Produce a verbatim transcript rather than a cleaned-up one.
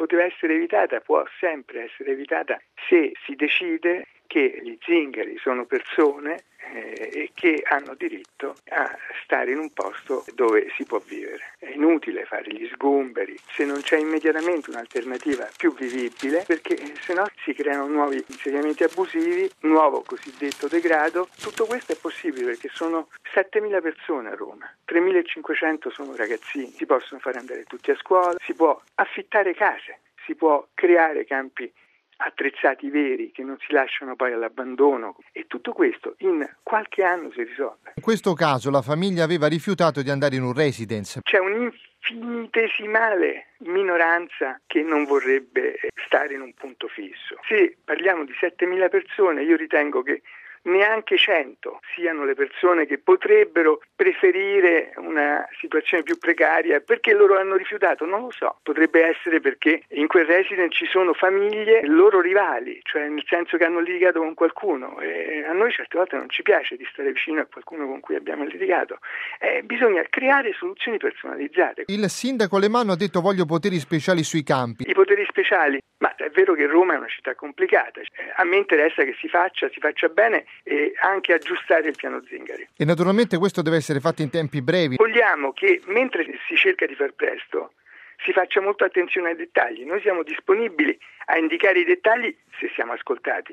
poteva essere evitata, può sempre essere evitata se si decide che gli zingari sono persone eh, e che hanno diritto a stare in un posto dove si può vivere. È inutile fare gli sgomberi se non c'è immediatamente un'alternativa più vivibile, perché se no si creano nuovi insediamenti abusivi, nuovo cosiddetto degrado. Tutto questo è possibile perché sono settemila persone a Roma, tremilacinquecento sono ragazzini, si possono fare andare tutti a scuola, si può affittare case, si può creare campi attrezzati veri che non si lasciano poi all'abbandono, e tutto questo in qualche anno si risolve. In questo caso la famiglia aveva rifiutato di andare in un residence. C'è un'infinitesimale minoranza che non vorrebbe stare in un punto fisso. Se parliamo di settemila persone, io ritengo che neanche cento siano le persone che potrebbero preferire una situazione più precaria. Perché loro hanno rifiutato? Non lo so. Potrebbe essere perché in quel residence ci sono famiglie loro rivali, cioè nel senso che hanno litigato con qualcuno, e a noi certe volte non ci piace di stare vicino a qualcuno con cui abbiamo litigato. Eh, bisogna creare soluzioni personalizzate. Il sindaco Alemanno ha detto: voglio poteri speciali sui campi. I poteri speciali, ma è vero che Roma è una città complicata. A me interessa che si faccia, si faccia bene e anche aggiustare il piano Zingari. E naturalmente questo deve essere fatto in tempi brevi. Vogliamo che mentre si cerca di far presto si faccia molta attenzione ai dettagli. Noi siamo disponibili a indicare i dettagli se siamo ascoltati.